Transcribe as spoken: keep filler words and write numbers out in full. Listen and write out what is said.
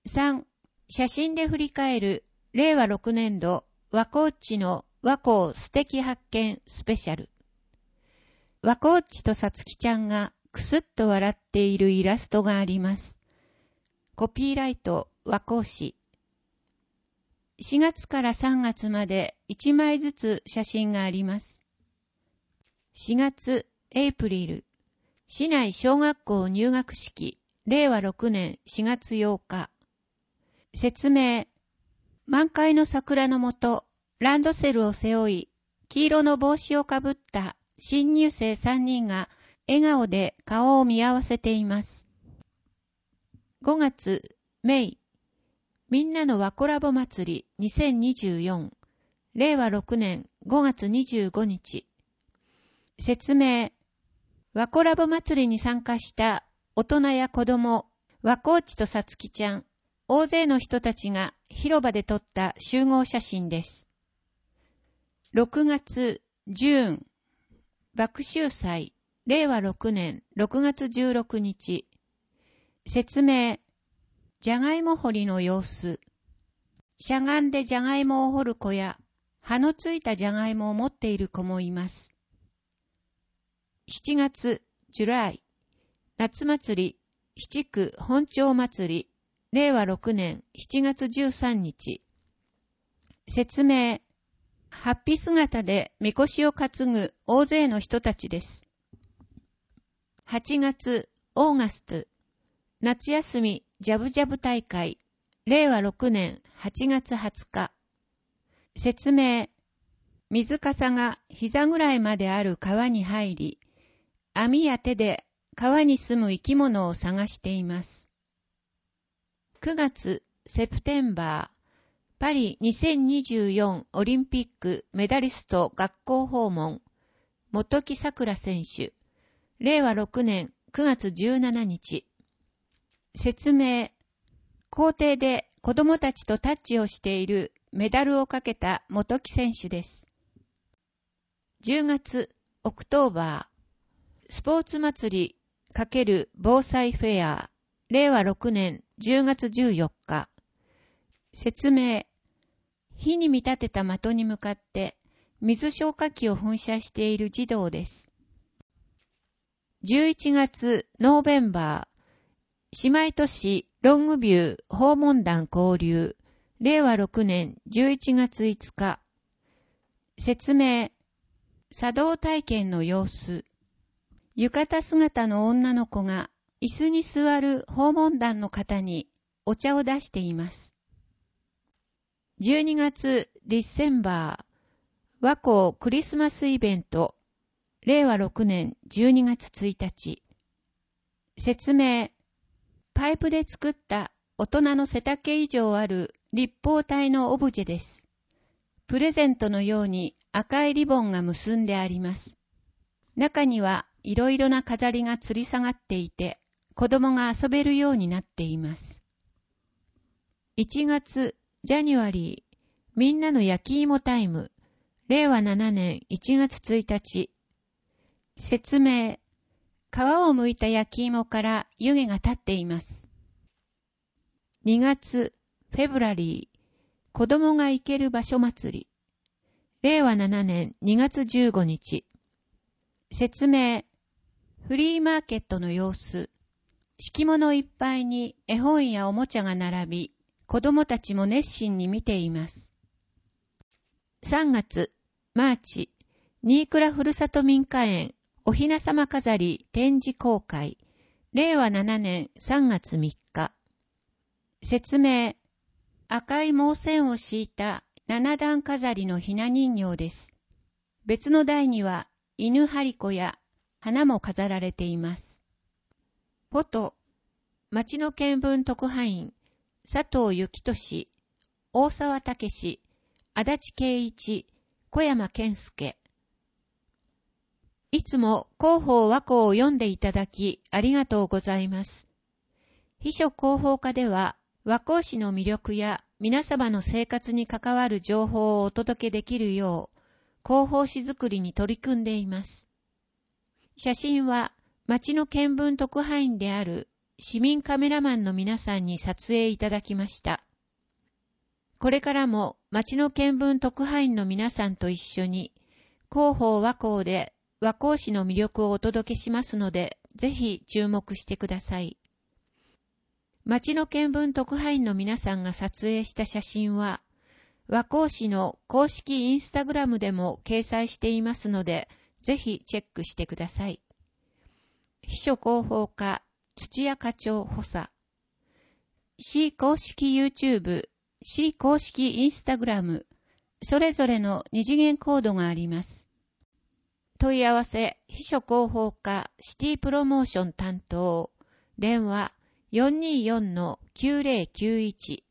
さん、写真で振り返るれいわろくねんど和光地の和光素敵発見スペシャル。和光地とさつきちゃんがくすっと笑っているイラストがあります。コピーライト和光市。しがつからさんがつまでいちまいずつ写真があります。しがつ、エイプリル、市内小学校入学式、れいわろくねんしがつようか。説明、満開の桜の下、ランドセルを背負い、黄色の帽子をかぶった新入生さんにんが笑顔で顔を見合わせています。ごがつ、メイ、みんなの和コラボ祭りにせんにじゅうよん、れいわろくねんごがつにじゅうごにち。説明、和コラボ祭りに参加した大人や子供、和光地とさつきちゃん、大勢の人たちが広場で撮った集合写真です。ろくがつ、ジューン、爆秋祭、れいわろくねんろくがつじゅうろくにち。説明、じゃがいも掘りの様子。しゃがんでじゃがいもを掘る子や、葉のついたじゃがいもを持っている子もいます。しちがつ、ジュライ、夏祭り、七区本町祭り、れいわろくねんしちがつじゅうさんにち。説明、ハッピー姿でみこしを担ぐ大勢の人たちです。はちがつ、オーガスト、夏休みジャブジャブ大会、れいわろくねんはちがつはつか。説明、水かさが膝ぐらいまである川に入り、網や手で川に住む生き物を探しています。くがつ、セプテンバー、パリにせんにじゅうよんオリンピックメダリスト学校訪問、本木さくら選手、れいわろくねんくがつじゅうしちにち。説明、校庭で子供たちとタッチをしているメダルをかけた本木選手です。じゅうがつ、オクトーバー、スポーツ祭り×防災フェア、れいわろくねんじゅうがつじゅうよっか。説明、火に見立てた的に向かって水消火器を噴射している児童です。じゅういちがつ、ノーベンバー、姉妹都市ロングビュー訪問団交流、れいわろくねんじゅういちがついつか。説明、茶道体験の様子。浴衣姿の女の子が椅子に座る訪問団の方にお茶を出しています。じゅうにがつ、ディッセンバー、和光クリスマスイベント、れいわろくねんじゅうにがつついたち。説明、パイプで作った大人の背丈以上ある立方体のオブジェです。プレゼントのように赤いリボンが結んであります。中にはいろいろな飾りが吊り下がっていて、子供が遊べるようになっています。いちがつ、ジャニュアリー、みんなの焼き芋タイム、れいわななねんいちがつついたち。説明、皮を剥いた焼き芋から湯気が立っています。にがつ、フェブラリー、子供が行ける場所祭り、れいわななねんにがつじゅうごにち。説明、フリーマーケットの様子。敷物いっぱいに絵本やおもちゃが並び、子供たちも熱心に見ています。さんがつ、マーチ、新倉ふるさと民家園、おひなさま飾り展示公開、れいわななねんさんがつみっか。説明、赤い毛線を敷いた七段飾りのひな人形です。別の台には犬張り子や花も飾られています。フォト、町の見聞特派員、佐藤幸俊、大沢武史、足立圭一、小山健介。いつも広報和光を読んでいただきありがとうございます。秘書広報課では和光市の魅力や皆様の生活に関わる情報をお届けできるよう広報誌作りに取り組んでいます。写真は町の見聞特派員である市民カメラマンの皆さんに撮影いただきました。これからも町の見聞特派員の皆さんと一緒に広報和光で和光市の魅力をお届けしますので、ぜひ注目してください。町の見聞特派員の皆さんが撮影した写真は、和光市の公式インスタグラムでも掲載していますので、ぜひチェックしてください。秘書広報課土屋課長補佐。市公式 YouTube、市公式インスタグラム、それぞれの二次元コードがあります。問い合わせ、秘書広報課シティプロモーション担当、電話 よんにーよんのきゅうぜろきゅういち